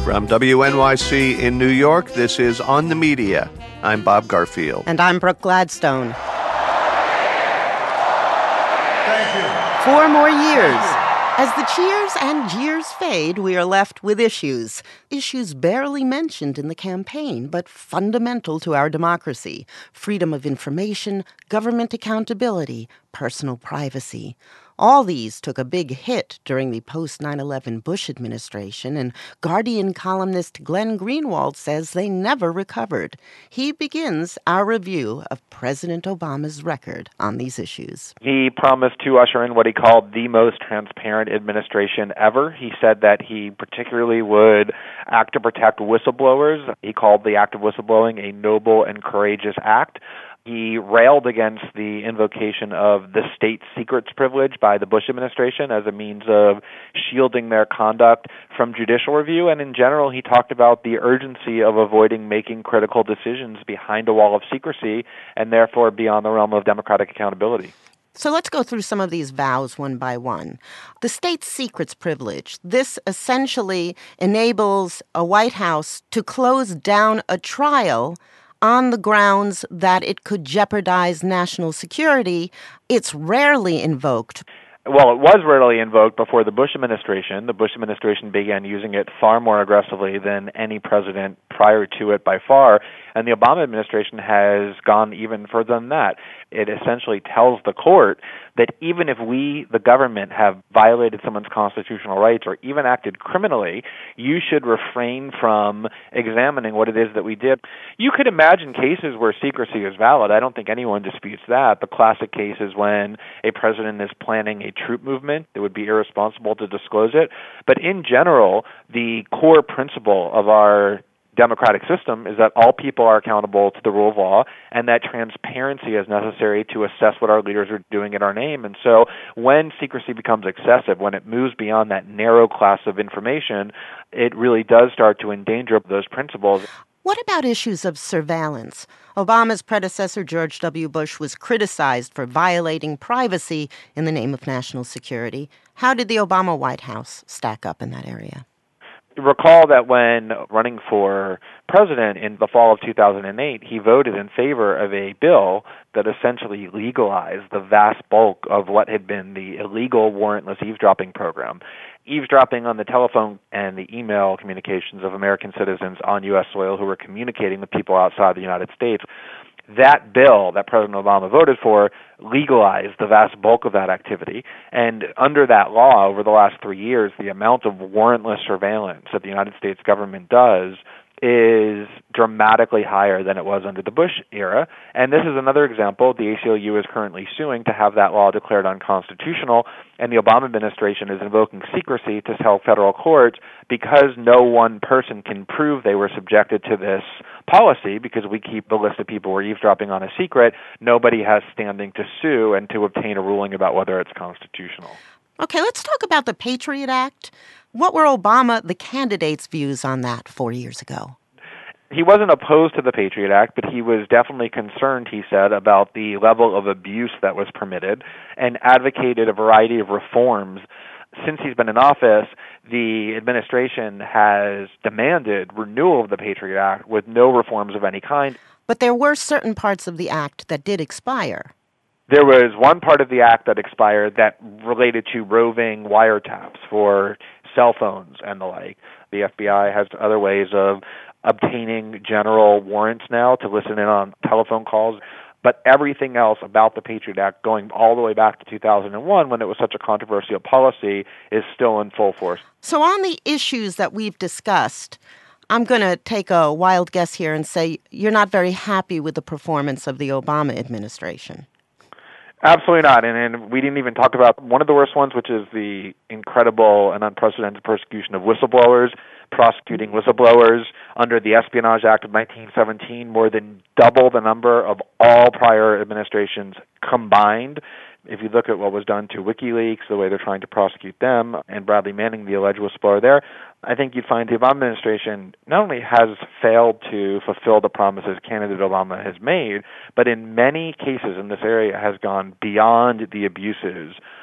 From WNYC in New York, this is On the Media. I'm Bob Garfield. And I'm Brooke Gladstone. Thank you. 4 more years. As the cheers and jeers fade, we are left with issues. Issues barely mentioned in the campaign, but fundamental to our democracy. Freedom of information, government accountability, personal privacy. All these took a big hit during the post-9/11 Bush administration, and Guardian columnist Glenn Greenwald says they never recovered. He begins our review of President Obama's record on these issues. He promised to usher in what he called the most transparent administration ever. He said that he particularly would act to protect whistleblowers. He called the act of whistleblowing a noble and courageous act. He railed against the invocation of the state secrets privilege by the Bush administration as a means of shielding their conduct from judicial review. And in general, he talked about the urgency of avoiding making critical decisions behind a wall of secrecy and therefore beyond the realm of democratic accountability. So let's go through some of these vows one by one. The state secrets privilege. This essentially enables a White House to close down a trial on the grounds that it could jeopardize national security. It's rarely invoked. Well, it was rarely invoked before the Bush administration. The Bush administration began using it far more aggressively than any president prior to it by far, and the Obama administration has gone even further than that. It essentially tells the court that even if we, the government, have violated someone's constitutional rights or even acted criminally, you should refrain from examining what it is that we did. You could imagine cases where secrecy is valid. I don't think anyone disputes that. The classic case is when a president is planning a troop movement. It would be irresponsible to disclose it. But in general, the core principle of our democratic system is that all people are accountable to the rule of law and that transparency is necessary to assess what our leaders are doing in our name. And so when secrecy becomes excessive, when it moves beyond that narrow class of information, it really does start to endanger those principles. What about issues of surveillance? Obama's predecessor, George W. Bush, was criticized for violating privacy in the name of national security. How did the Obama White House stack up in that area? Recall that when running for president in the fall of 2008, he voted in favor of a bill that essentially legalized the vast bulk of what had been the illegal warrantless eavesdropping program. Eavesdropping on the telephone and the email communications of American citizens on U.S. soil who were communicating with people outside the United States. That bill that President Obama voted for legalized the vast bulk of that activity. And under that law, over the last 3 years, the amount of warrantless surveillance that the United States government does is dramatically higher than it was under the Bush era. And this is another example. The ACLU is currently suing to have that law declared unconstitutional, and the Obama administration is invoking secrecy to tell federal courts because no one person can prove they were subjected to this policy, because we keep the list of people who are eavesdropping on a secret, nobody has standing to sue and to obtain a ruling about whether it's constitutional. Okay, let's talk about the Patriot Act. What were Obama, the candidate's views on that 4 years ago? He wasn't opposed to the Patriot Act, but he was definitely concerned, he said, about the level of abuse that was permitted and advocated a variety of reforms. Since he's been in office, the administration has demanded renewal of the Patriot Act with no reforms of any kind. But there were certain parts of the act that did expire. There was one part of the act that expired that related to roving wiretaps for cell phones and the like. The FBI has other ways of obtaining general warrants now to listen in on telephone calls. But everything else about the Patriot Act, going all the way back to 2001, when it was such a controversial policy, is still in full force. So on the issues that we've discussed, I'm going to take a wild guess here and say you're not very happy with the performance of the Obama administration. Absolutely not. And we didn't even talk about one of the worst ones, which is the incredible and unprecedented persecution of whistleblowers, prosecuting whistleblowers under the Espionage Act of 1917, more than double the number of all prior administrations combined. If you look at what was done to WikiLeaks, the way they're trying to prosecute them, and Bradley Manning, the alleged whistleblower there, I think you'd find the Obama administration not only has failed to fulfill the promises candidate Obama has made, but in many cases in this area has gone beyond the abuses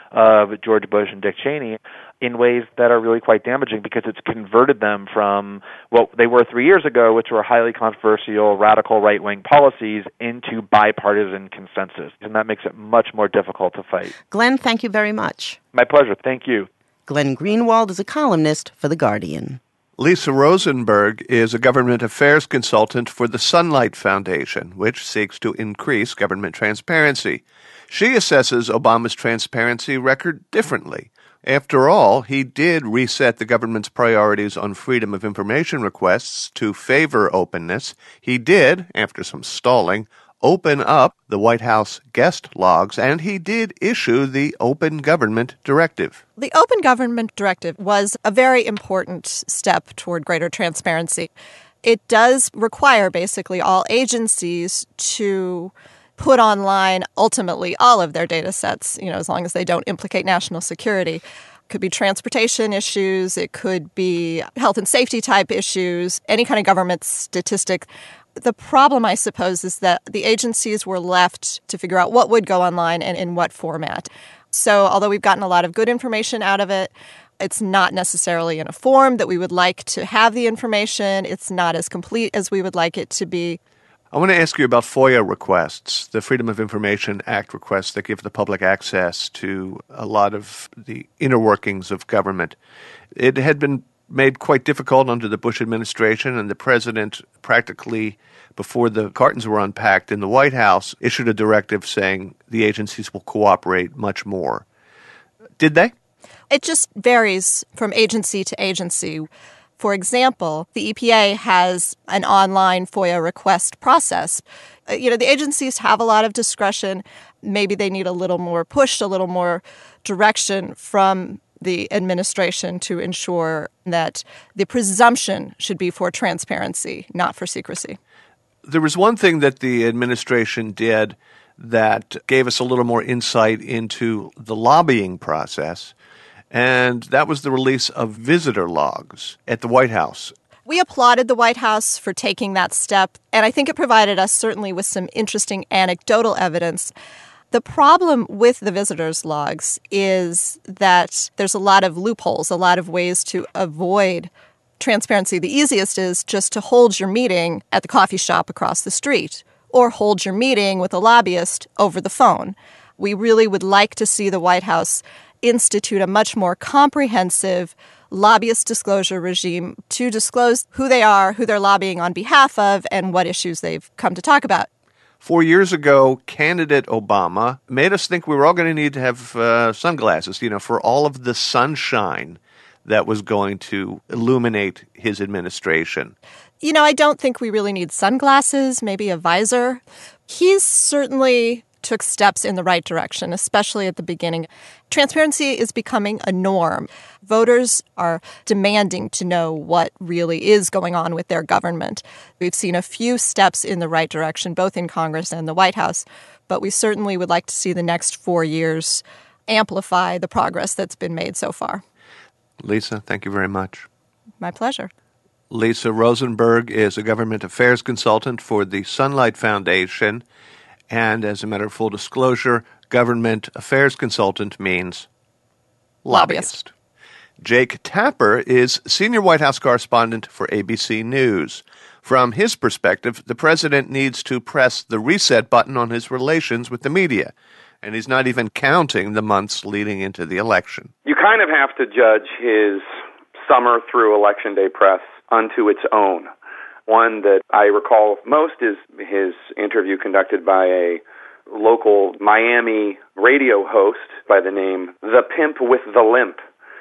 of George Bush and Dick Cheney in ways that are really quite damaging because it's converted them from what they were 3 years ago, which were highly controversial, radical right-wing policies, into bipartisan consensus. And that makes it much more difficult to fight. Glenn, thank you very much. My pleasure. Thank you. Glenn Greenwald is a columnist for The Guardian. Lisa Rosenberg is a government affairs consultant for the Sunlight Foundation, which seeks to increase government transparency. She assesses Obama's transparency record differently. After all, he did reset the government's priorities on freedom of information requests to favor openness. He did, after some stalling, open up the White House guest logs, and he did issue the Open Government Directive. The Open Government Directive was a very important step toward greater transparency. It does require basically all agencies to put online ultimately all of their data sets, as long as they don't implicate national security. It could be transportation issues, it could be health and safety type issues, any kind of government statistic. The problem, I suppose, is that the agencies were left to figure out what would go online and in what format. So although we've gotten a lot of good information out of it, it's not necessarily in a form that we would like to have the information. It's not as complete as we would like it to be. I want to ask you about FOIA requests, the Freedom of Information Act requests that give the public access to a lot of the inner workings of government. It had been made quite difficult under the Bush administration, and the president practically, before the cartons were unpacked in the White House, issued a directive saying the agencies will cooperate much more. Did they? It just varies from agency to agency. For example, the EPA has an online FOIA request process. The agencies have a lot of discretion. Maybe they need a little more push, a little more direction from the administration to ensure that the presumption should be for transparency, not for secrecy. There was one thing that the administration did that gave us a little more insight into the lobbying process, and that was the release of visitor logs at the White House. We applauded the White House for taking that step, and I think it provided us certainly with some interesting anecdotal evidence. The problem with the visitors' logs is that there's a lot of loopholes, a lot of ways to avoid transparency. The easiest is just to hold your meeting at the coffee shop across the street or hold your meeting with a lobbyist over the phone. We really would like to see the White House institute a much more comprehensive lobbyist disclosure regime to disclose who they are, who they're lobbying on behalf of, and what issues they've come to talk about. 4 years ago, candidate Obama made us think we were all going to need to have sunglasses, for all of the sunshine that was going to illuminate his administration. I don't think we really need sunglasses, maybe a visor. He's certainly took steps in the right direction, especially at the beginning. Transparency is becoming a norm. Voters are demanding to know what really is going on with their government. We've seen a few steps in the right direction, both in Congress and the White House, but we certainly would like to see the next 4 years amplify the progress that's been made so far. Lisa, thank you very much. My pleasure. Lisa Rosenberg is a government affairs consultant for the Sunlight Foundation. And as a matter of full disclosure, government affairs consultant means lobbyist. Jake Tapper is senior White House correspondent for ABC News. From his perspective, the president needs to press the reset button on his relations with the media, and he's not even counting the months leading into the election. You kind of have to judge his summer through Election Day press unto its own. One that I recall most is his interview conducted by a local Miami radio host by the name The Pimp with the Limp.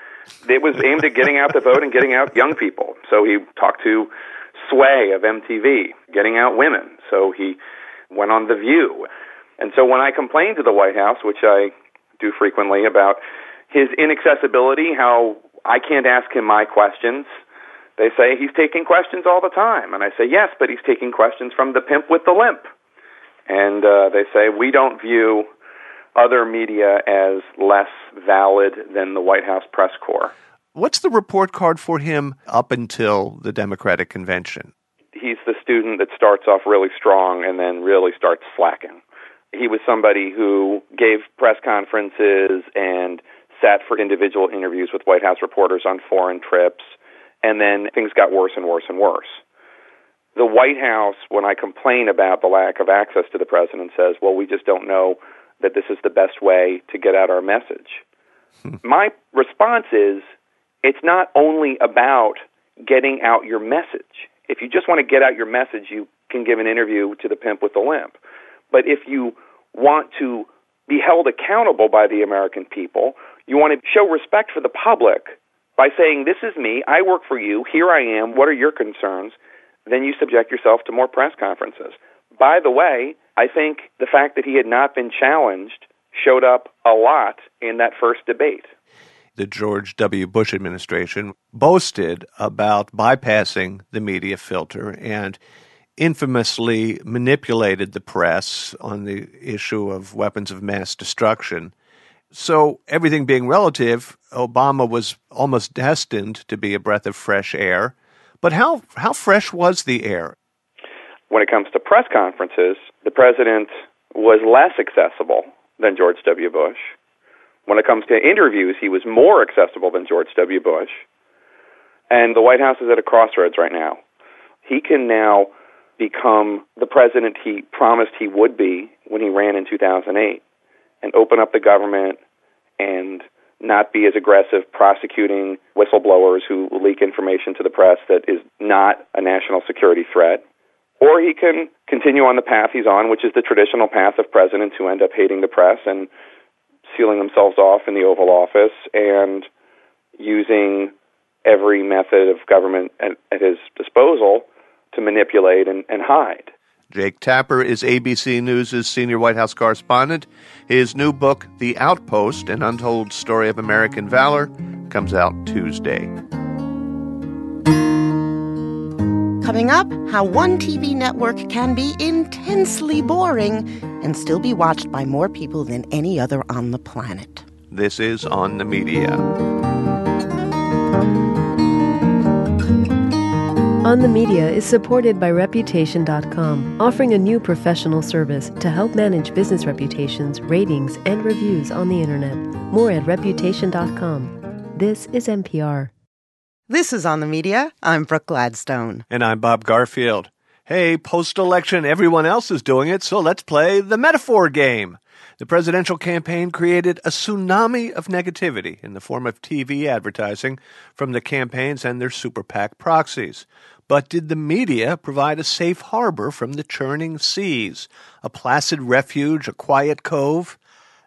It was aimed at getting out the vote and getting out young people. So he talked to Sway of MTV, getting out women. So he went on The View. And so when I complained to the White House, which I do frequently, about his inaccessibility, how I can't ask him my questions, they say he's taking questions all the time. And I say, yes, but he's taking questions from the pimp with the limp. And they say, we don't view other media as less valid than the White House press corps. What's the report card for him up until the Democratic convention? He's the student that starts off really strong and then really starts slacking. He was somebody who gave press conferences and sat for individual interviews with White House reporters on foreign trips, and then things got worse and worse and worse. The White House, when I complain about the lack of access to the president, says, well, we just don't know that this is the best way to get out our message. My response is, it's not only about getting out your message. If you just want to get out your message, you can give an interview to the pimp with the limp. But if you want to be held accountable by the American people, you want to show respect for the public by saying, this is me, I work for you, here I am, what are your concerns? Then you subject yourself to more press conferences. By the way, I think the fact that he had not been challenged showed up a lot in that first debate. The George W. Bush administration boasted about bypassing the media filter and infamously manipulated the press on the issue of weapons of mass destruction. So, everything being relative, Obama was almost destined to be a breath of fresh air. But how fresh was the air? When it comes to press conferences, the president was less accessible than George W. Bush. When it comes to interviews, he was more accessible than George W. Bush. And the White House is at a crossroads right now. He can now become the president he promised he would be when he ran in 2008 and open up the government and not be as aggressive prosecuting whistleblowers who leak information to the press that is not a national security threat. Or he can continue on the path he's on, which is the traditional path of presidents who end up hating the press and sealing themselves off in the Oval Office and using every method of government at his disposal to manipulate and hide. Jake Tapper is ABC News' senior White House correspondent. His new book, The Outpost, An Untold Story of American Valor, comes out Tuesday. Coming up, how one TV network can be intensely boring and still be watched by more people than any other on the planet. This is On the Media. On the Media is supported by Reputation.com, offering a new professional service to help manage business reputations, ratings, and reviews on the Internet. More at Reputation.com. This is NPR. This is On the Media. I'm Brooke Gladstone. And I'm Bob Garfield. Hey, post-election, everyone else is doing it, so let's play the metaphor game. The presidential campaign created a tsunami of negativity in the form of TV advertising from the campaigns and their super PAC proxies. But did the media provide a safe harbor from the churning seas, a placid refuge, a quiet cove?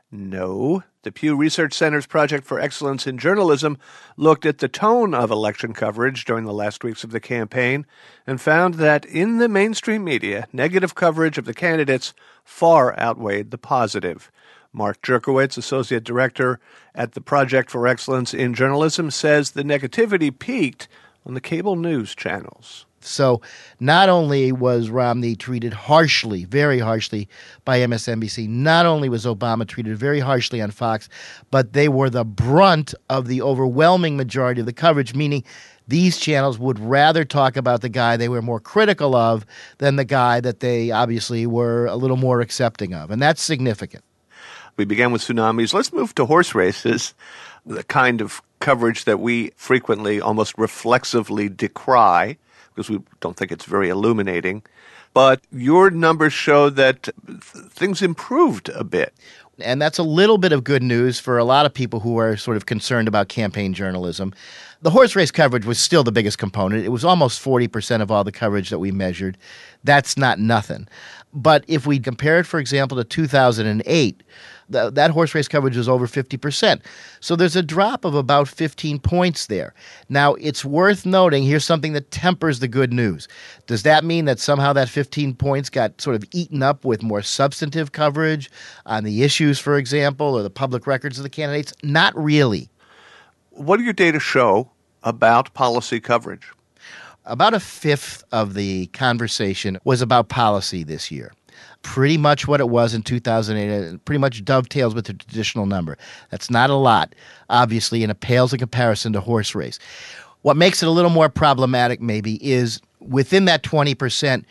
No. The Pew Research Center's Project for Excellence in Journalism looked at the tone of election coverage during the last weeks of the campaign and found that in the mainstream media, negative coverage of the candidates far outweighed the positive. Mark Jerkowitz, Associate Director at the Project for Excellence in Journalism, says the negativity peaked on the cable news channels. So not only was Romney treated harshly, very harshly by MSNBC, not only was Obama treated very harshly on Fox, but they were the brunt of the overwhelming majority of the coverage, meaning these channels would rather talk about the guy they were more critical of than the guy that they obviously were a little more accepting of. And that's significant. We began with tsunamis. Let's move to horse races, the kind of coverage that we frequently, almost reflexively decry, because we don't think it's very illuminating. But your numbers show that things improved a bit. And that's a little bit of good news for a lot of people who are sort of concerned about campaign journalism. The horse race coverage was still the biggest component. It was almost 40% of all the coverage that we measured. That's not nothing. But if we compare it, for example, to 2008, that horse race coverage was over 50%. So there's a drop of about 15 points there. Now, it's worth noting, here's something that tempers the good news. Does that mean that somehow that 15 points got sort of eaten up with more substantive coverage on the issues, for example, or the public records of the candidates? Not really. What do your data show about policy coverage? About a fifth of the conversation was about policy this year. Pretty much what it was in 2008, and pretty much dovetails with the traditional number. That's not a lot, obviously, and it pales in comparison to horse race. What makes it a little more problematic, maybe, is within that 20%,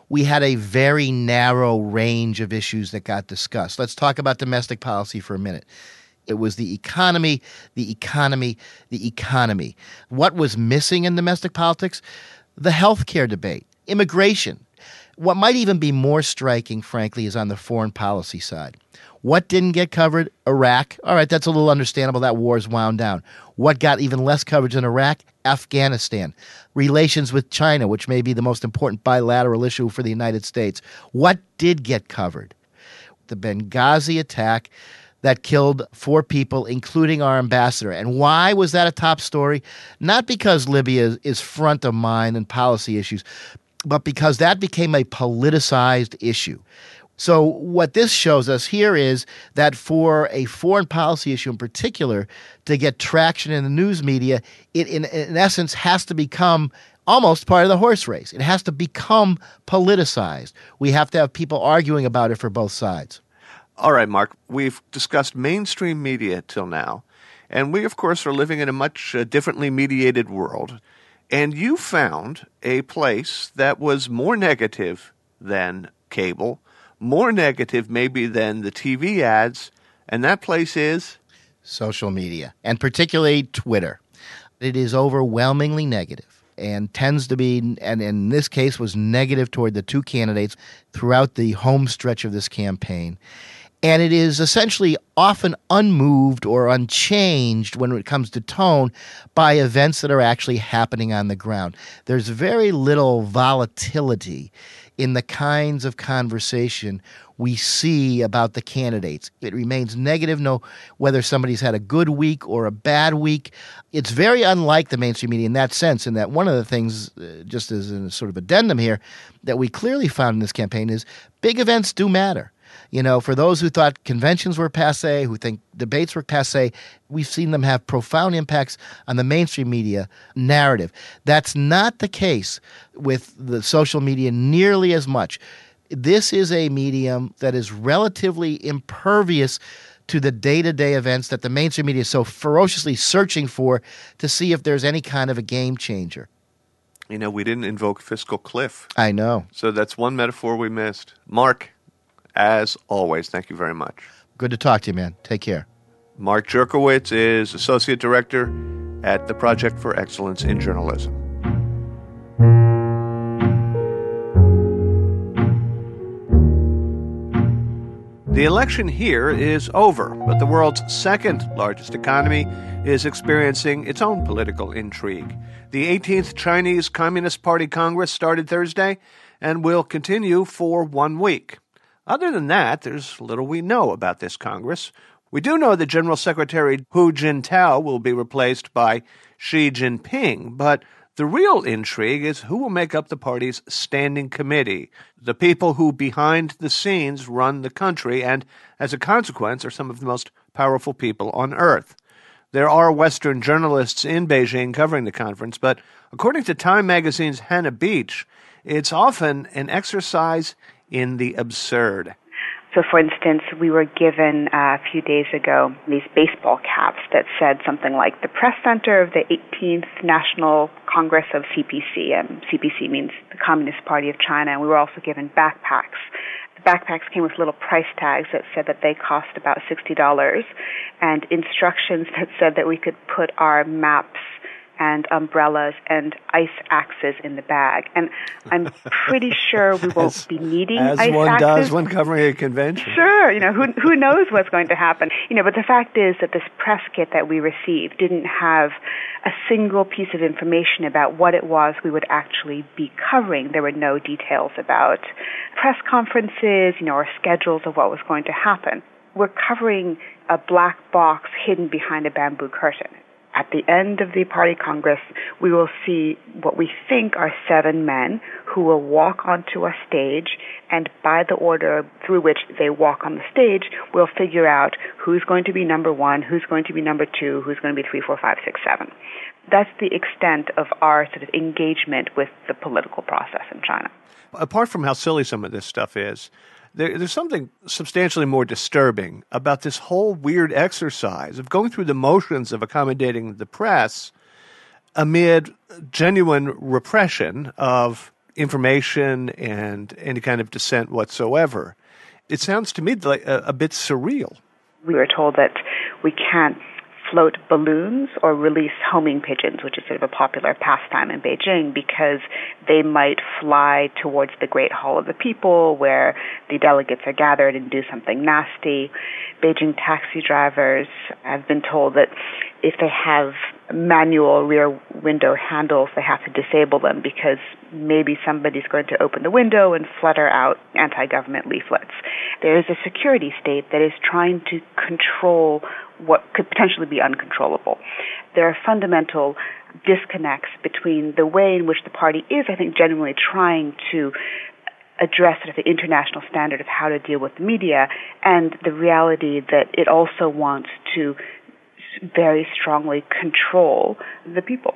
we had a very narrow range of issues that got discussed. Let's talk about domestic policy for a minute. It was the economy, the economy, the economy. What was missing in domestic politics? The healthcare debate, immigration. What might even be more striking, frankly, is on the foreign policy side. What didn't get covered? Iraq. All right, that's a little understandable. That war's wound down. What got even less coverage in Iraq? Afghanistan. Relations with China, which may be the most important bilateral issue for the United States. What did get covered? The Benghazi attack that killed 4 people, including our ambassador. And why was that a top story? Not because Libya is front of mind in policy issues, but because that became a politicized issue. So what this shows us here is that for a foreign policy issue in particular to get traction in the news media, it in essence has to become almost part of the horse race. It has to become politicized. We have to have people arguing about it for both sides. All right, Mark, we've discussed mainstream media till now, and we, of course, are living in a much differently mediated world. And you found a place that was more negative than cable, more negative maybe than the TV ads, and that place is? Social media, and particularly Twitter. It is overwhelmingly negative and tends to be, and in this case was negative toward the 2 candidates throughout the home stretch of this campaign. And it is essentially often unmoved or unchanged when it comes to tone by events that are actually happening on the ground. There's very little volatility in the kinds of conversation we see about the candidates. It remains negative, whether somebody's had a good week or a bad week. It's very unlike the mainstream media in that sense, in that one of the things, just as a sort of addendum here, that we clearly found in this campaign is big events do matter. You know, for those who thought conventions were passé, who think debates were passé, we've seen them have profound impacts on the mainstream media narrative. That's not the case with the social media nearly as much. This is a medium that is relatively impervious to the day-to-day events that the mainstream media is so ferociously searching for to see if there's any kind of a game changer. You know, we didn't invoke fiscal cliff. I know. So that's one metaphor we missed. Mark, as always, thank you very much. Good to talk to you, man. Take care. Mark Jerkowitz is Associate Director at the Project for Excellence in Journalism. The election here is over, but the world's second largest economy is experiencing its own political intrigue. The 18th Chinese Communist Party Congress started Thursday and will continue for 1 week. Other than that, there's little we know about this Congress. We do know that General Secretary Hu Jintao will be replaced by Xi Jinping, but the real intrigue is who will make up the party's standing committee, the people who behind the scenes run the country and, as a consequence, are some of the most powerful people on earth. There are Western journalists in Beijing covering the conference, but according to Time magazine's Hannah Beach, it's often an exercise in the absurd. So, for instance, we were given a few days ago these baseball caps that said something like the press center of the 18th National Congress of CPC. CPC means the Communist Party of China. And we were also given backpacks. The backpacks came with little price tags that said that they cost about $60 and instructions that said that we could put our maps and umbrellas and ice axes in the bag. And I'm pretty sure we won't be needing ice axes. As one does when covering a convention. Sure, who knows what's going to happen. But the fact is that this press kit that we received didn't have a single piece of information about what it was we would actually be covering. There were no details about press conferences, or schedules of what was going to happen. We're covering a black box hidden behind a bamboo curtain. At the end of the party congress, we will see what we think are 7 men who will walk onto a stage, and by the order through which they walk on the stage, we'll figure out who's going to be number 1, who's going to be number 2, who's going to be 3, 4, 5, 6, 7. That's the extent of our sort of engagement with the political process in China. Apart from how silly some of this stuff is, there's something substantially more disturbing about this whole weird exercise of going through the motions of accommodating the press amid genuine repression of information and any kind of dissent whatsoever. It sounds to me like a bit surreal. We were told that we can't float balloons or release homing pigeons, which is sort of a popular pastime in Beijing, because they might fly towards the Great Hall of the People where the delegates are gathered and do something nasty. Beijing taxi drivers have been told that if they have manual rear window handles, they have to disable them because maybe somebody's going to open the window and flutter out anti-government leaflets. There is a security state that is trying to control what could potentially be uncontrollable. There are fundamental disconnects between the way in which the party is, I think, genuinely trying to address sort of the international standard of how to deal with the media and the reality that it also wants to very strongly control the people.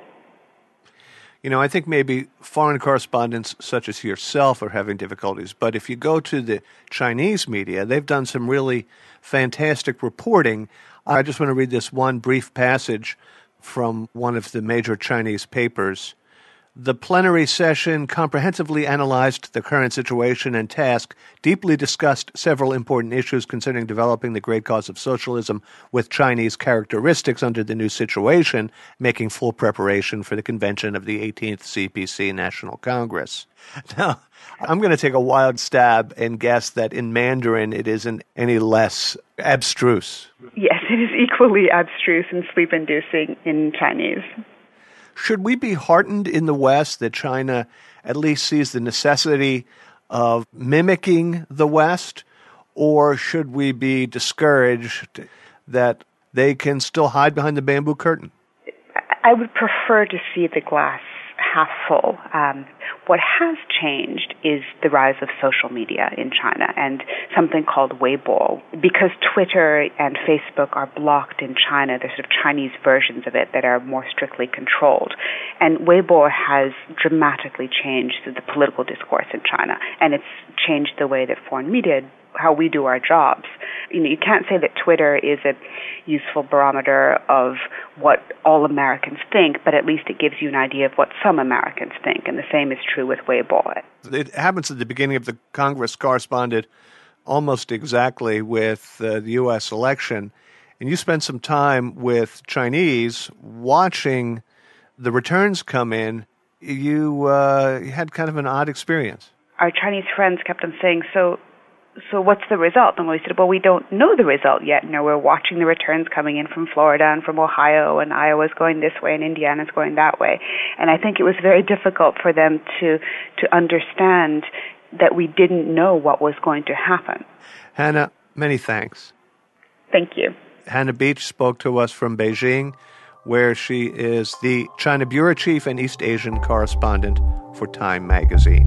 You know, I think maybe foreign correspondents such as yourself are having difficulties, but if you go to the Chinese media, they've done some really fantastic reporting. I just want to read this one brief passage from one of the major Chinese papers. The plenary session comprehensively analyzed the current situation and task, deeply discussed several important issues concerning developing the great cause of socialism with Chinese characteristics under the new situation, making full preparation for the convention of the 18th CPC National Congress. Now, I'm going to take a wild stab and guess that in Mandarin it isn't any less abstruse. Yes, it is equally abstruse and sleep-inducing in Chinese. Should we be heartened in the West that China at least sees the necessity of mimicking the West, or should we be discouraged that they can still hide behind the bamboo curtain? I would prefer to see the glass half full. What has changed is the rise of social media in China and something called Weibo. Because Twitter and Facebook are blocked in China, there's sort of Chinese versions of it that are more strictly controlled. And Weibo has dramatically changed the political discourse in China, and it's changed the way that foreign media, how we do our jobs. You can't say that Twitter is a useful barometer of what all Americans think, but at least it gives you an idea of what some Americans think, and the same is true with Weibo. It happens at the beginning of the Congress, corresponded almost exactly with the U.S. election, and you spent some time with Chinese watching the returns come in. You had kind of an odd experience. Our Chinese friends kept on saying, so what's the result? And we said, well, we don't know the result yet. We're watching the returns coming in from Florida and from Ohio, and Iowa's going this way and Indiana's going that way. And I think it was very difficult for them to understand that we didn't know what was going to happen. Hannah, many thanks. Thank you. Hannah Beach spoke to us from Beijing, where she is the China Bureau Chief and East Asian correspondent for Time magazine.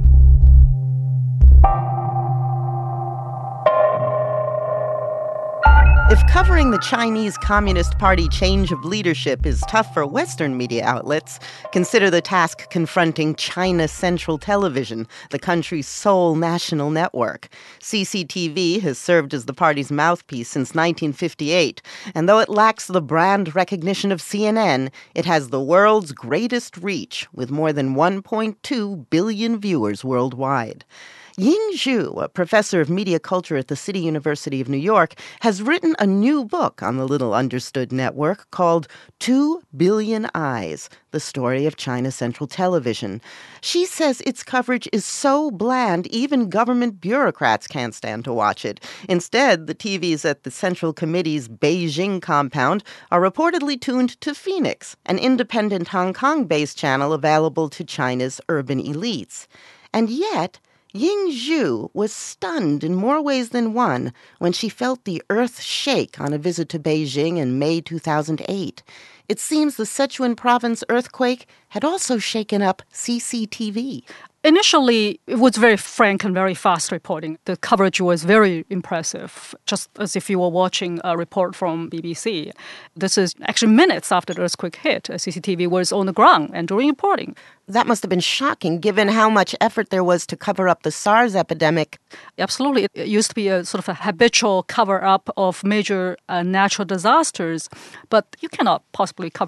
If covering the Chinese Communist Party change of leadership is tough for Western media outlets, consider the task confronting China Central Television, the country's sole national network. CCTV has served as the party's mouthpiece since 1958, and though it lacks the brand recognition of CNN, it has the world's greatest reach, with more than 1.2 billion viewers worldwide. Ying Zhu, a professor of media culture at the City University of New York, has written a new book on the little understood network called 2 Billion Eyes, the story of China Central Television. She says its coverage is so bland, even government bureaucrats can't stand to watch it. Instead, the TVs at the Central Committee's Beijing compound are reportedly tuned to Phoenix, an independent Hong Kong-based channel available to China's urban elites. And yet, Ying Zhu was stunned in more ways than one when she felt the earth shake on a visit to Beijing in May 2008. It seems the Sichuan province earthquake had also shaken up CCTV. Initially, it was very frank and very fast reporting. The coverage was very impressive, just as if you were watching a report from BBC. This is actually minutes after the earthquake hit. CCTV was on the ground and doing reporting. That must have been shocking, given how much effort there was to cover up the SARS epidemic. Absolutely. It used to be a sort of a habitual cover-up of major natural disasters, but you cannot possibly cover up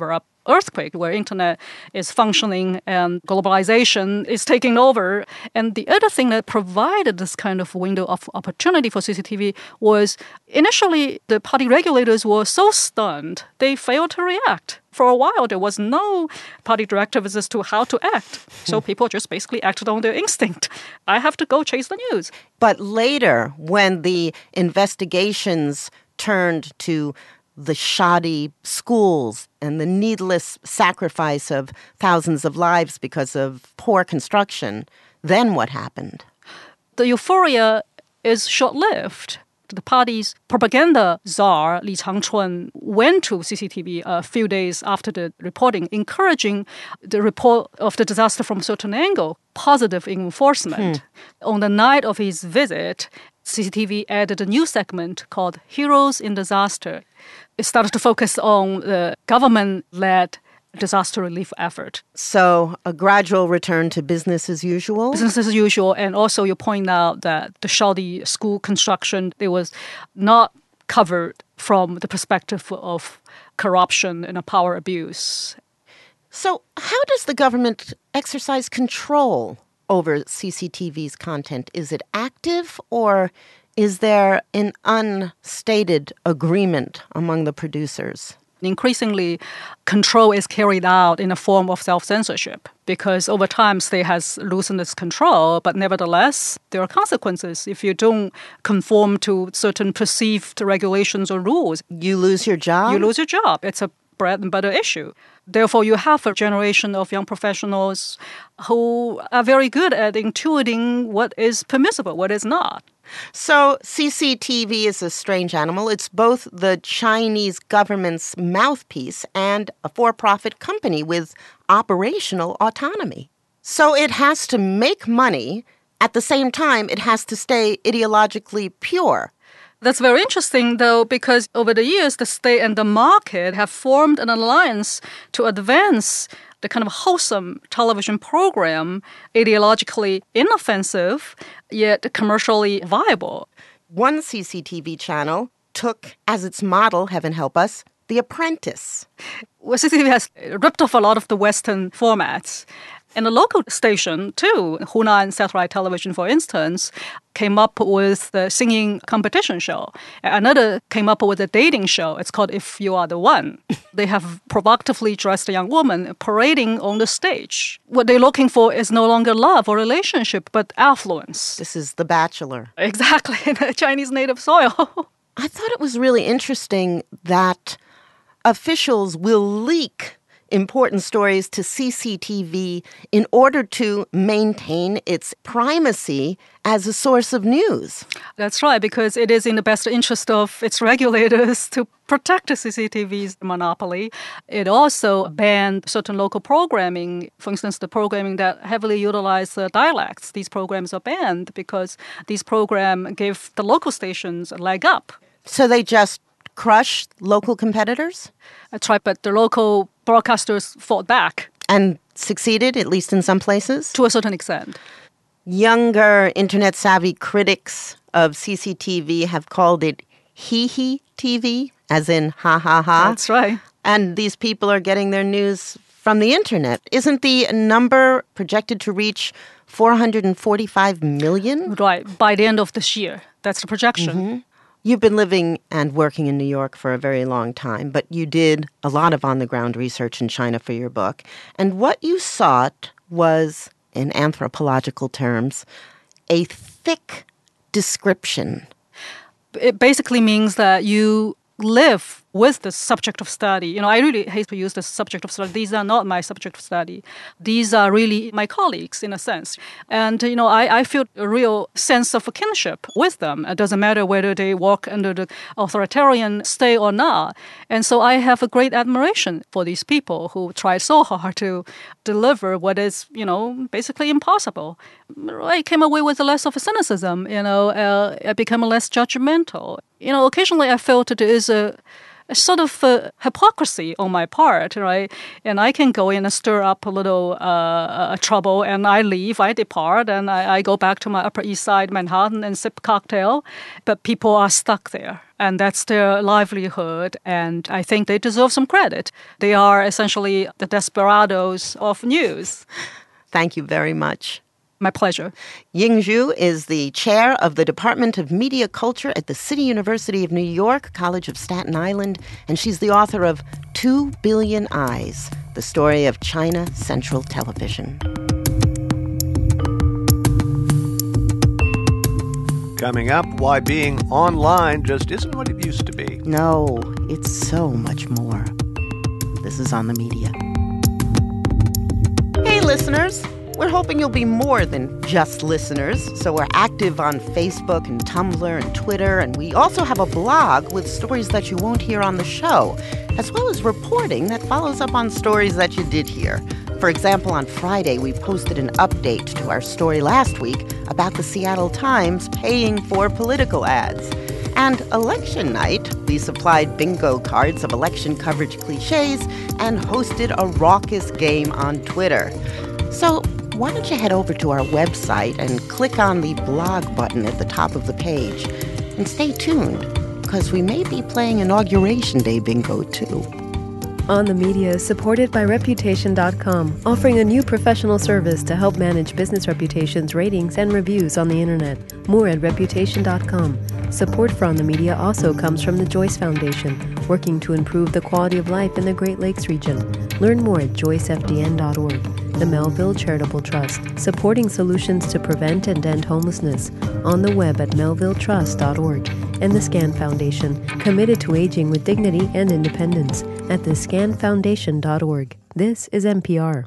earthquake where internet is functioning and globalization is taking over. And the other thing that provided this kind of window of opportunity for CCTV was initially the party regulators were so stunned, they failed to react. For a while, there was no party directives as to how to act. So people just basically acted on their instinct. I have to go chase the news. But later, when the investigations turned to the shoddy schools and the needless sacrifice of thousands of lives because of poor construction, then what happened? The euphoria is short-lived. The party's propaganda czar, Li Changchun, went to CCTV a few days after the reporting, encouraging the report of the disaster from a certain angle, positive enforcement. On the night of his visit, CCTV added a new segment called Heroes in Disaster. It started to focus on the government-led disaster relief effort. So a gradual return to business as usual? Business as usual. And also you point out that the shoddy school construction, it was not covered from the perspective of corruption and power abuse. So how does the government exercise control over CCTV's content? Is it active, or is there an unstated agreement among the producers? Increasingly, control is carried out in a form of self-censorship because over time state has loosened its control, but nevertheless, there are consequences if you don't conform to certain perceived regulations or rules. You lose your job? You lose your job. It's a bread and butter issue. Therefore, you have a generation of young professionals who are very good at intuiting what is permissible, what is not. So CCTV is a strange animal. It's both the Chinese government's mouthpiece and a for-profit company with operational autonomy. So it has to make money. At the same time, it has to stay ideologically pure. That's very interesting, though, because over the years, the state and the market have formed an alliance to advance the kind of wholesome television program, ideologically inoffensive, yet commercially viable. One CCTV channel took as its model, heaven help us, The Apprentice. Well, CCTV has ripped off a lot of the Western formats. And a local station, too, Hunan Satellite Television, for instance, came up with the singing competition show. Another came up with a dating show. It's called If You Are the One. They have provocatively dressed a young woman parading on the stage. What they're looking for is no longer love or relationship, but affluence. This is The Bachelor. Exactly, in a Chinese native soil. I thought it was really interesting that officials will leak important stories to CCTV in order to maintain its primacy as a source of news. That's right, because it is in the best interest of its regulators to protect the CCTV's monopoly. It also banned certain local programming. For instance, the programming that heavily utilized dialects. These programs are banned because these programs give the local stations a leg up. So they just crush local competitors? That's right, but the local broadcasters fought back. And succeeded, at least in some places? To a certain extent. Younger internet-savvy critics of CCTV have called it hee-hee TV, as in ha-ha-ha. That's right. And these people are getting their news from the internet. Isn't the number projected to reach 445 million? Right, by the end of this year. That's the projection. Mm-hmm. You've been living and working in New York for a very long time, but you did a lot of on-the-ground research in China for your book. And what you sought was, in anthropological terms, a thick description. It basically means that you live with the subject of study. You know, I really hate to use the subject of study. These are not my subject of study. These are really my colleagues, in a sense. And, you know, I feel a real sense of kinship with them. It doesn't matter whether they work under the authoritarian state or not. And so I have a great admiration for these people who try so hard to deliver what is, you know, basically impossible. I came away with less of a cynicism, you know, I became less judgmental. You know, occasionally I felt that there is a sort of hypocrisy on my part, right? And I can go in and stir up a little trouble, and I leave, I depart, and I go back to my Upper East Side, Manhattan, and sip cocktail. But people are stuck there. And that's their livelihood, and I think they deserve some credit. They are essentially the desperados of news. Thank you very much. My pleasure. Ying Zhu is the chair of the Department of Media Culture at the City University of New York, College of Staten Island, and she's the author of 2 Billion Eyes, the story of China Central Television. Coming up, why being online just isn't what it used to be. No, it's so much more. This is On the Media. Hey, listeners. We're hoping you'll be more than just listeners, so we're active on Facebook and Tumblr and Twitter, and we also have a blog with stories that you won't hear on the show, as well as reporting that follows up on stories that you did hear. For example, on Friday, we posted an update to our story last week about the Seattle Times paying for political ads. And election night, we supplied bingo cards of election coverage cliches and hosted a raucous game on Twitter. So why don't you head over to our website and click on the blog button at the top of the page. And stay tuned, because we may be playing Inauguration Day bingo, too. On the Media is supported by Reputation.com, offering a new professional service to help manage business reputations, ratings, and reviews on the Internet. More at Reputation.com. Support for On the Media also comes from the Joyce Foundation, working to improve the quality of life in the Great Lakes region. Learn more at joycefdn.org. The Melville Charitable Trust, supporting solutions to prevent and end homelessness, on the web at melvilletrust.org, and the SCAN Foundation, committed to aging with dignity and independence, at thescanfoundation.org. This is NPR.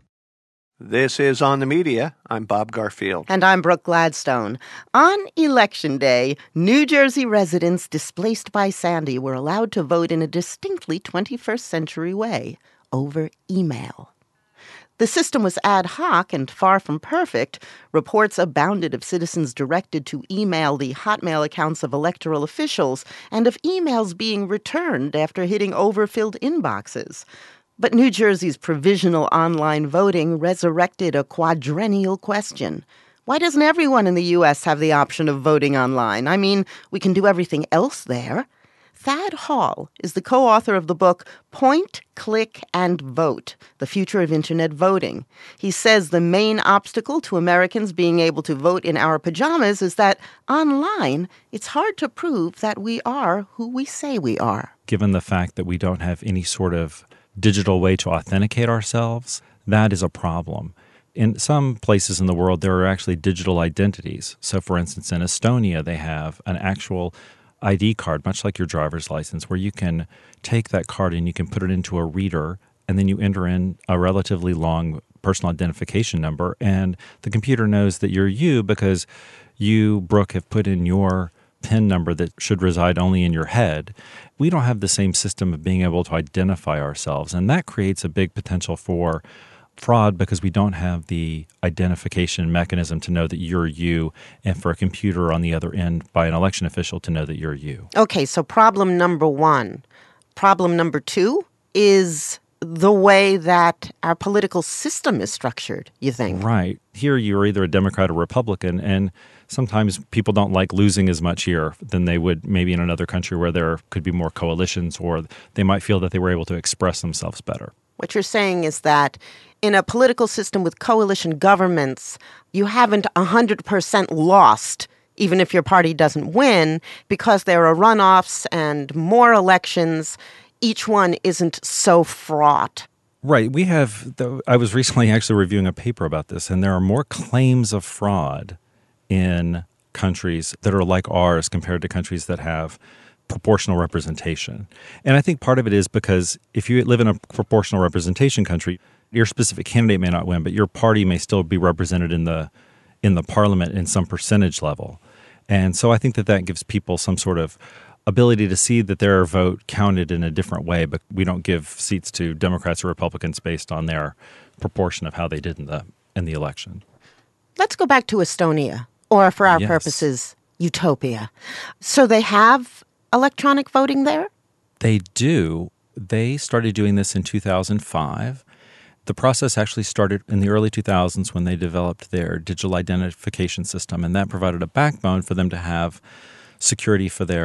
This is On the Media. I'm Bob Garfield. And I'm Brooke Gladstone. On Election Day, New Jersey residents displaced by Sandy were allowed to vote in a distinctly 21st century way, over email. The system was ad hoc and far from perfect. Reports abounded of citizens directed to email the Hotmail accounts of electoral officials and of emails being returned after hitting overfilled inboxes. But New Jersey's provisional online voting resurrected a quadrennial question. Why doesn't everyone in the U.S. have the option of voting online? I mean, we can do everything else there. Thad Hall is the co-author of the book Point, Click, and Vote, The Future of Internet Voting. He says the main obstacle to Americans being able to vote in our pajamas is that online, it's hard to prove that we are who we say we are. Given the fact that we don't have any sort of digital way to authenticate ourselves, that is a problem. In some places in the world, there are actually digital identities. So, for instance, in Estonia, they have an actual ID card, much like your driver's license, where you can take that card and you can put it into a reader, and then you enter in a relatively long personal identification number, and the computer knows that you're you because you, Brooke, have put in your PIN number that should reside only in your head. We don't have the same system of being able to identify ourselves, and that creates a big potential for fraud because we don't have the identification mechanism to know that you're you, and for a computer on the other end by an election official to know that you're you. Okay, so problem number one. Problem number two is the way that our political system is structured, you think? Right. Here you're either a Democrat or Republican, and sometimes people don't like losing as much here than they would maybe in another country where there could be more coalitions, or they might feel that they were able to express themselves better. What you're saying is that in a political system with coalition governments, you haven't 100% lost, even if your party doesn't win, because there are runoffs and more elections. Each one isn't so fraught. Right. We have, I was recently actually reviewing a paper about this, and there are more claims of fraud in countries that are like ours compared to countries that have proportional representation. And I think part of it is because if you live in a proportional representation country, your specific candidate may not win, but your party may still be represented in the parliament in some percentage level. And so I think that gives people some sort of ability to see that their vote counted in a different way, but we don't give seats to Democrats or Republicans based on their proportion of how they did in the election. Let's go back to Estonia, or for our purposes, Utopia. So they have electronic voting there? They do. They started doing this in 2005. The process actually started in the early 2000s when they developed their digital identification system, and that provided a backbone for them to have security for their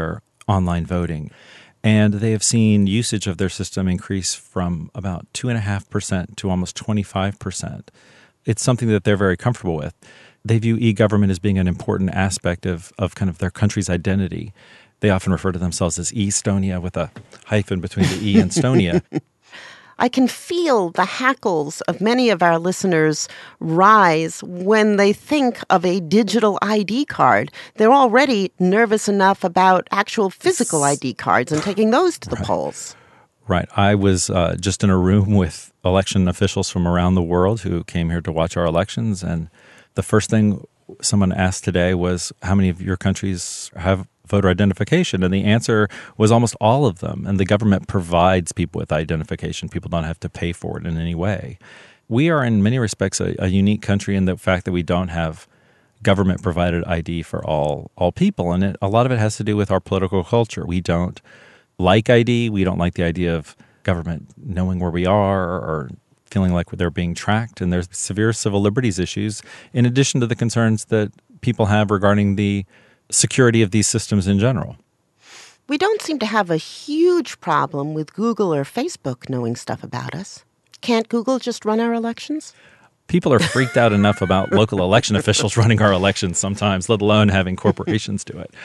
online voting. And they have seen usage of their system increase from about 2.5% to almost 25%. It's something that they're very comfortable with. They view e-government as being an important aspect of kind of their country's identity. They often refer to themselves as Estonia with a hyphen between the E and Stonia. I can feel the hackles of many of our listeners rise when they think of a digital ID card. They're already nervous enough about actual physical ID cards and taking those to the polls. Right. I was just in a room with election officials from around the world who came here to watch our elections, and the first thing someone asked today was, how many of your countries have voter identification? And the answer was almost all of them. And the government provides people with identification. People don't have to pay for it in any way. We are in many respects a unique country in the fact that we don't have government-provided ID for all people. And a lot of it has to do with our political culture. We don't like ID. We don't like the idea of government knowing where we are or feeling like they're being tracked. And there's severe civil liberties issues in addition to the concerns that people have regarding the security of these systems in general. We don't seem to have a huge problem with Google or Facebook knowing stuff about us. Can't Google just run our elections? People are freaked out enough about local election officials running our elections sometimes, let alone having corporations do it.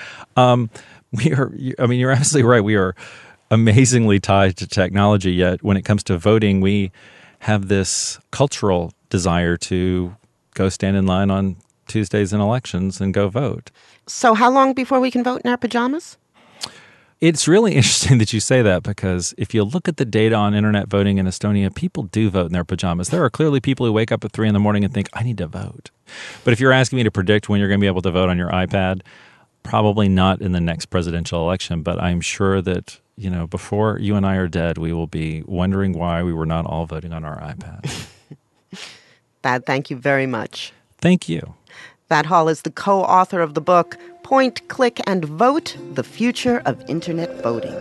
You're absolutely right. We are amazingly tied to technology, yet when it comes to voting, we have this cultural desire to go stand in line on Tuesdays in elections and go vote. So how long before we can vote in our pajamas? It's really interesting that you say that, because if you look at the data on internet voting in Estonia, people do vote in their pajamas. There are clearly people who wake up at 3 a.m. and think, I need to vote. But if you're asking me to predict when you're going to be able to vote on your iPad, probably not in the next presidential election. But I'm sure that, before you and I are dead, we will be wondering why we were not all voting on our iPad. Thad, thank you very much. Thank you. Thad Hall is the co-author of the book, Point, Click, and Vote, The Future of Internet Voting.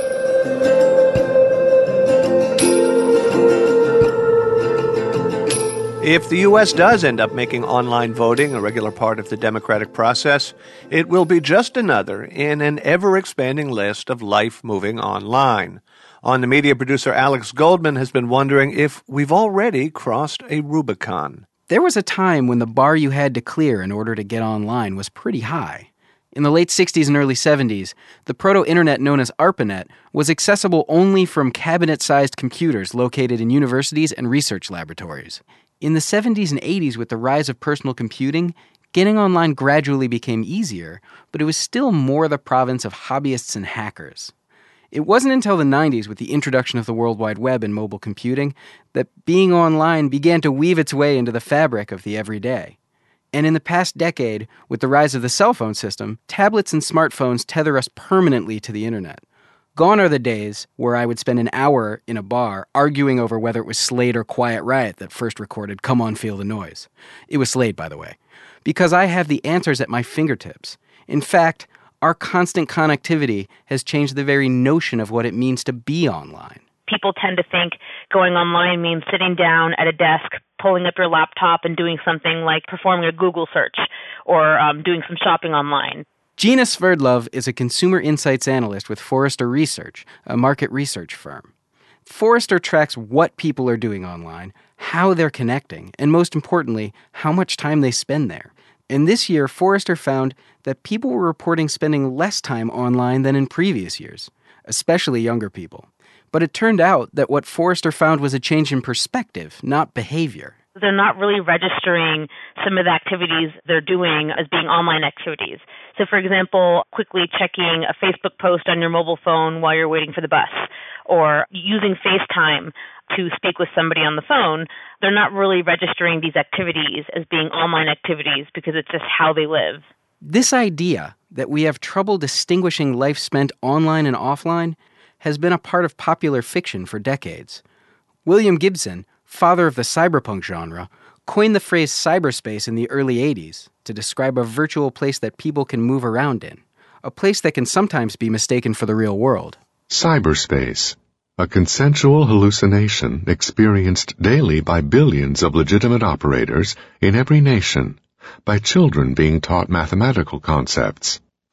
If the U.S. does end up making online voting a regular part of the democratic process, it will be just another in an ever-expanding list of life moving online. On the Media, producer Alex Goldman has been wondering if we've already crossed a Rubicon. There was a time when the bar you had to clear in order to get online was pretty high. In the late 60s and early 70s, the proto-internet known as ARPANET was accessible only from cabinet-sized computers located in universities and research laboratories. In the 70s and 80s, with the rise of personal computing, getting online gradually became easier, but it was still more the province of hobbyists and hackers. It wasn't until the 90s, with the introduction of the World Wide Web and mobile computing, that being online began to weave its way into the fabric of the everyday. And in the past decade, with the rise of the cell phone system, tablets and smartphones tether us permanently to the internet. Gone are the days where I would spend an hour in a bar arguing over whether it was Slade or Quiet Riot that first recorded Come On Feel the Noise. It was Slade, by the way. Because I have the answers at my fingertips. In fact, our constant connectivity has changed the very notion of what it means to be online. People tend to think going online means sitting down at a desk, pulling up your laptop and doing something like performing a Google search or doing some shopping online. Gina Sverdlov is a consumer insights analyst with Forrester Research, a market research firm. Forrester tracks what people are doing online, how they're connecting, and most importantly, how much time they spend there. And this year, Forrester found that people were reporting spending less time online than in previous years, especially younger people. But it turned out that what Forrester found was a change in perspective, not behavior. They're not really registering some of the activities they're doing as being online activities. So, for example, quickly checking a Facebook post on your mobile phone while you're waiting for the bus, or using FaceTime to speak with somebody on the phone. They're not really registering these activities as being online activities because it's just how they live. This idea that we have trouble distinguishing life spent online and offline has been a part of popular fiction for decades. William Gibson, father of the cyberpunk genre, coined the phrase cyberspace in the early 80s to describe a virtual place that people can move around in, a place that can sometimes be mistaken for the real world. Cyberspace, a consensual hallucination experienced daily by billions of legitimate operators in every nation, by children being taught mathematical concepts,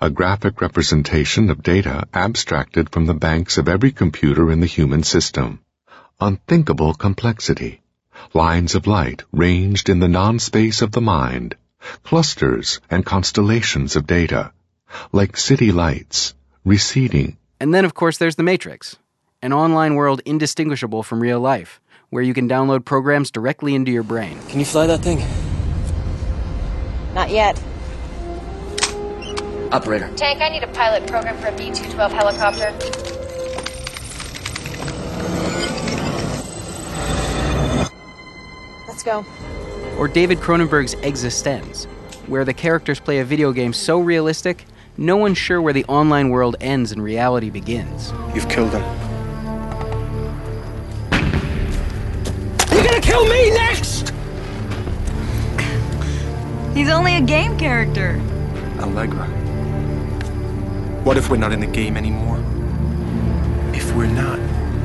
a graphic representation of data abstracted from the banks of every computer in the human system. Unthinkable complexity. Lines of light ranged in the non-space of the mind, clusters and constellations of data, like city lights, receding. And then, of course, there's the Matrix, an online world indistinguishable from real life, where you can download programs directly into your brain. Can you fly that thing? Not yet. Operator. Tank, I need a pilot program for a B-212 helicopter. Let's go. Or David Cronenberg's Existenz, where the characters play a video game so realistic, no one's sure where the online world ends and reality begins. You've killed him. You're gonna kill me next! He's only a game character. Allegra. What if we're not in the game anymore? If we're not,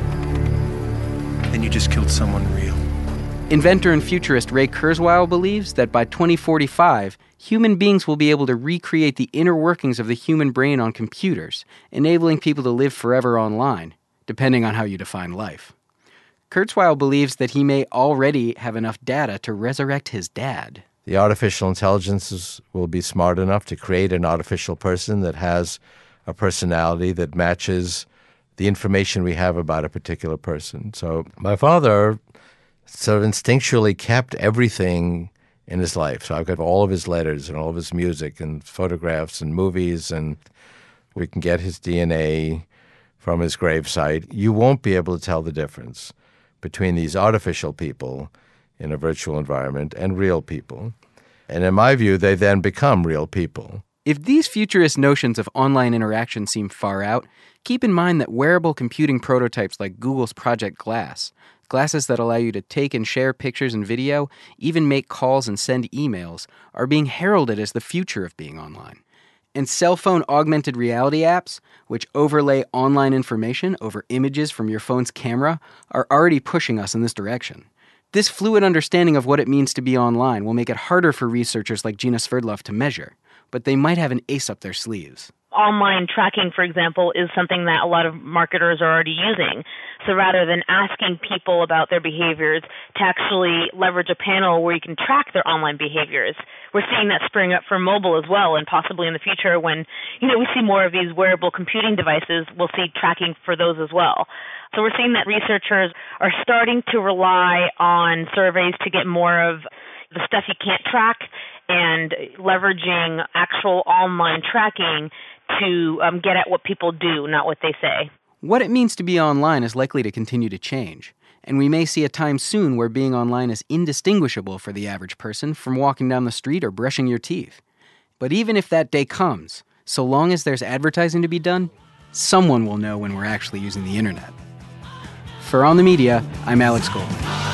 then you just killed someone real. Inventor and futurist Ray Kurzweil believes that by 2045, human beings will be able to recreate the inner workings of the human brain on computers, enabling people to live forever online, depending on how you define life. Kurzweil believes that he may already have enough data to resurrect his dad. The artificial intelligences will be smart enough to create an artificial person that has a personality that matches the information we have about a particular person. So my father sort of instinctually kept everything in his life. So I've got all of his letters and all of his music and photographs and movies, and we can get his DNA from his gravesite. You won't be able to tell the difference between these artificial people in a virtual environment and real people. And in my view, they then become real people. If these futurist notions of online interaction seem far out, keep in mind that wearable computing prototypes like Google's Project Glass, glasses that allow you to take and share pictures and video, even make calls and send emails, are being heralded as the future of being online. And cell phone augmented reality apps, which overlay online information over images from your phone's camera, are already pushing us in this direction. This fluid understanding of what it means to be online will make it harder for researchers like Gina Sverdlov to measure, but they might have an ace up their sleeves. Online tracking, for example, is something that a lot of marketers are already using. So rather than asking people about their behaviors, to actually leverage a panel where you can track their online behaviors. We're seeing that spring up for mobile as well, and possibly in the future when, we see more of these wearable computing devices, we'll see tracking for those as well. So we're seeing that researchers are starting to rely on surveys to get more of the stuff you can't track and leveraging actual online tracking to get at what people do, not what they say. What it means to be online is likely to continue to change, and we may see a time soon where being online is indistinguishable for the average person from walking down the street or brushing your teeth. But even if that day comes, so long as there's advertising to be done, someone will know when we're actually using the internet. For On the Media, I'm Alex Goldman.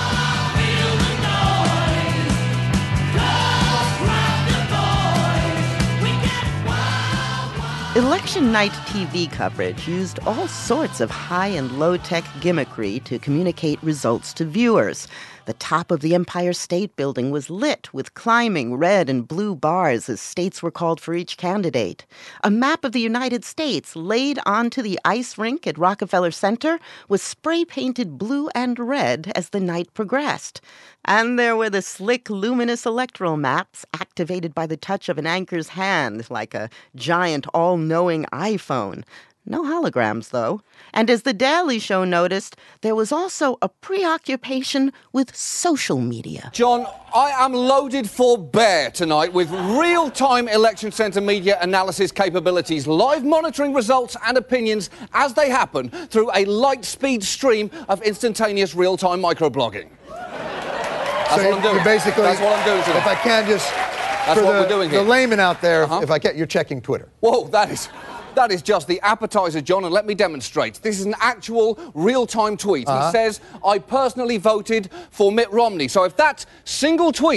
Election night TV coverage used all sorts of high and low-tech gimmickry to communicate results to viewers. The top of the Empire State Building was lit with climbing red and blue bars as states were called for each candidate. A map of the United States laid onto the ice rink at Rockefeller Center was spray-painted blue and red as the night progressed. And there were the slick, luminous electoral maps activated by the touch of an anchor's hand, like a giant, all-knowing iPhone. No holograms, though. And as The Daily Show noticed, there was also a preoccupation with social media. John, I am loaded for bear tonight with real-time election centre media analysis capabilities, live monitoring results and opinions as they happen through a light-speed stream of instantaneous real-time microblogging. That's what I'm doing. Basically, that's what I'm doing tonight. If I can just... That's what we're doing here. The layman out there, if I can, you're checking Twitter. Whoa, that is just the appetizer, John, and let me demonstrate. This is an actual real-time tweet. He says, I personally voted for Mitt Romney. So if that single tweet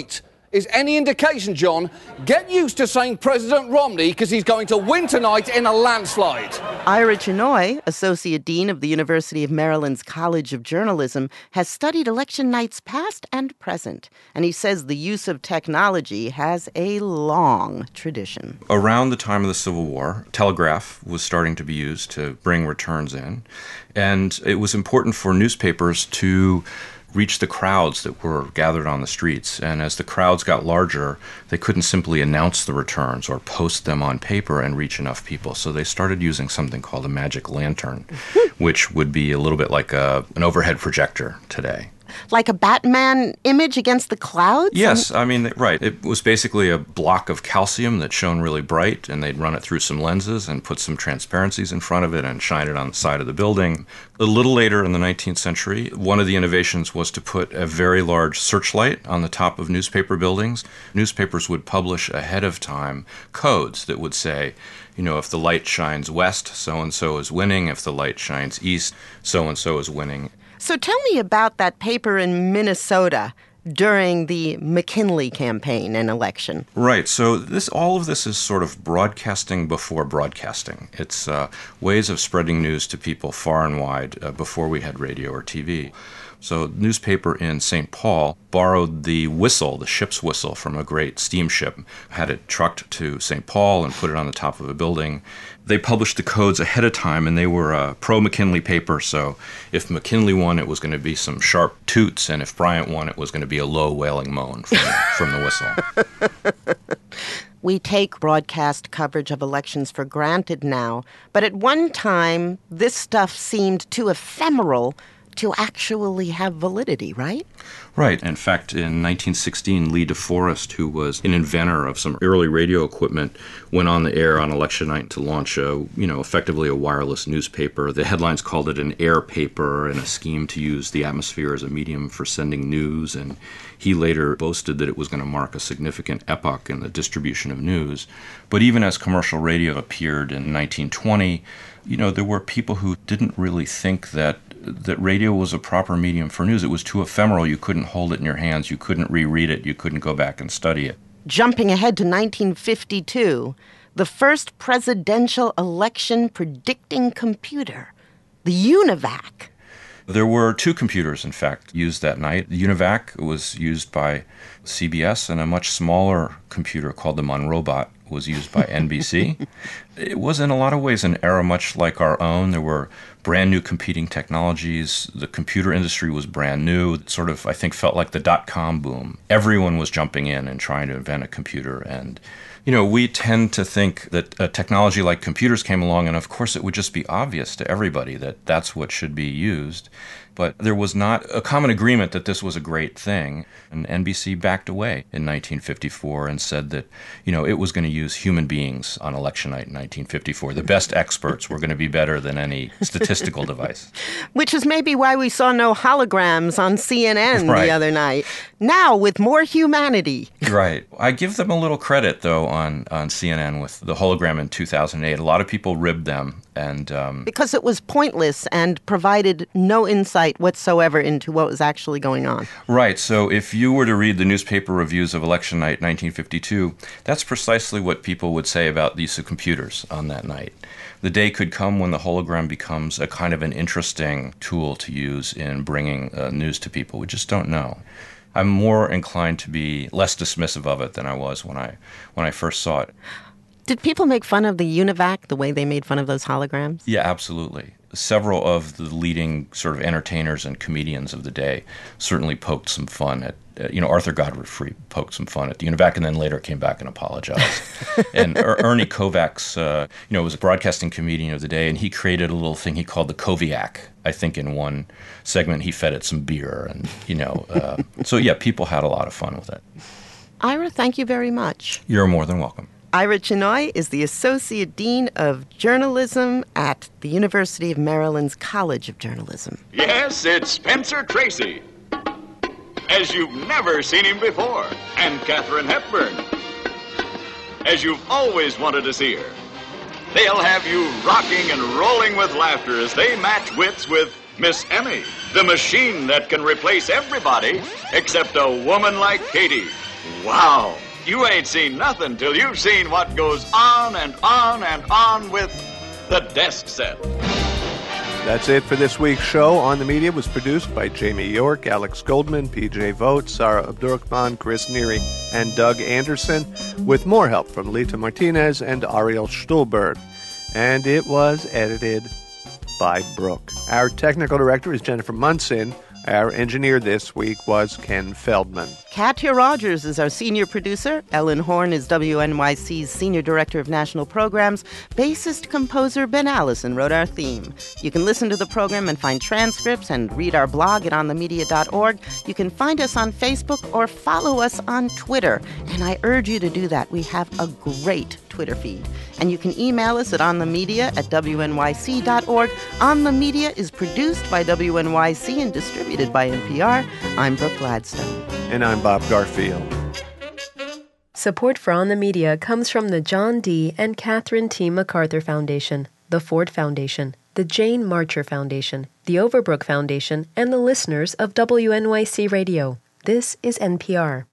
is any indication, John, get used to saying President Romney because he's going to win tonight in a landslide. Ira Chinoy, Associate Dean of the University of Maryland's College of Journalism, has studied election nights past and present, and he says the use of technology has a long tradition. Around the time of the Civil War, telegraph was starting to be used to bring returns in, and it was important for newspapers to reach the crowds that were gathered on the streets. And as the crowds got larger, they couldn't simply announce the returns or post them on paper and reach enough people. So they started using something called a magic lantern, which would be a little bit like an overhead projector today. Like a Batman image against the clouds? Yes, I mean, right. It was basically a block of calcium that shone really bright, and they'd run it through some lenses and put some transparencies in front of it and shine it on the side of the building. A little later in the 19th century, one of the innovations was to put a very large searchlight on the top of newspaper buildings. Newspapers would publish ahead of time codes that would say, you know, if the light shines west, so-and-so is winning. If the light shines east, so-and-so is winning. So tell me about that paper in Minnesota during the McKinley campaign and election. Right. So all of this is sort of broadcasting before broadcasting. It's ways of spreading news to people far and wide before we had radio or TV. So a newspaper in St. Paul borrowed the whistle, the ship's whistle, from a great steamship, had it trucked to St. Paul and put it on the top of a building. They published the codes ahead of time, and they were a pro-McKinley paper, so if McKinley won, it was going to be some sharp toots, and if Bryant won, it was going to be a low wailing moan from the whistle. We take broadcast coverage of elections for granted now, but at one time, this stuff seemed too ephemeral to actually have validity, right? Right. In fact, in 1916, Lee DeForest, who was an inventor of some early radio equipment, went on the air on election night to launch effectively a wireless newspaper. The headlines called it an air paper and a scheme to use the atmosphere as a medium for sending news. And he later boasted that it was going to mark a significant epoch in the distribution of news. But even as commercial radio appeared in 1920, there were people who didn't really think that radio was a proper medium for news. It was too ephemeral. You couldn't hold it in your hands. You couldn't reread it. You couldn't go back and study it. Jumping ahead to 1952, the first presidential election predicting computer, the UNIVAC. There were two computers, in fact, used that night. The UNIVAC was used by CBS, and a much smaller computer called the Monrobot was used by NBC. It was in a lot of ways an era much like our own. There were brand new competing technologies. The computer industry was brand new. It sort of, I think, felt like the dot-com boom. Everyone was jumping in and trying to invent a computer. And, we tend to think that a technology like computers came along, and of course it would just be obvious to everybody that that's what should be used. But there was not a common agreement that this was a great thing. And NBC backed away in 1954 and said that, it was going to use human beings on election night in 1954. The best experts were going to be better than any statistical device. Which is maybe why we saw no holograms on CNN the other night. Now, with more humanity. Right. I give them a little credit, though, on CNN with the hologram in 2008. A lot of people ribbed them. And because it was pointless and provided no insight whatsoever into what was actually going on. Right. So if you were to read the newspaper reviews of election night 1952, that's precisely what people would say about the use of computers on that night. The day could come when the hologram becomes a kind of an interesting tool to use in bringing news to people. We just don't know. I'm more inclined to be less dismissive of it than I was when I first saw it. Did people make fun of the UNIVAC the way they made fun of those holograms? Yeah, absolutely. Several of the leading sort of entertainers and comedians of the day certainly poked some fun at, Arthur Godfrey poked some fun at the UNIVAC, and then later came back and apologized. And Ernie Kovacs, was a broadcasting comedian of the day, and he created a little thing he called the Koviac. I think in one segment he fed it some beer, and, so yeah, people had a lot of fun with it. Ira, thank you very much. You're more than welcome. Ira Chinoy is the Associate Dean of Journalism at the University of Maryland's College of Journalism. Yes, it's Spencer Tracy, as you've never seen him before, and Katharine Hepburn, as you've always wanted to see her. They'll have you rocking and rolling with laughter as they match wits with Miss Emmy, the machine that can replace everybody except a woman like Katie. Wow! You ain't seen nothing till you've seen what goes on and on and on with the desk set. That's it for this week's show. On the Media was produced by Jamie York, Alex Goldman, PJ Vogt, Sarah Abdurrahman, Chris Neary, and Doug Anderson, with more help from Lita Martinez and Ariel Stulberg. And it was edited by Brooke. Our technical director is Jennifer Munson. Our engineer this week was Ken Feldman. Katya Rogers is our senior producer. Ellen Horn is WNYC's senior director of national programs. Bassist-composer Ben Allison wrote our theme. You can listen to the program and find transcripts and read our blog at onthemedia.org. You can find us on Facebook or follow us on Twitter. And I urge you to do that. We have a great Twitter feed. And you can email us at onthemedia@wnyc.org. On the Media is produced by WNYC and distributed by NPR. I'm Brooke Gladstone. And I'm Bob Garfield. Support for On the Media comes from the John D. and Catherine T. MacArthur Foundation, the Ford Foundation, the Jane Marcher Foundation, the Overbrook Foundation, and the listeners of WNYC Radio. This is NPR.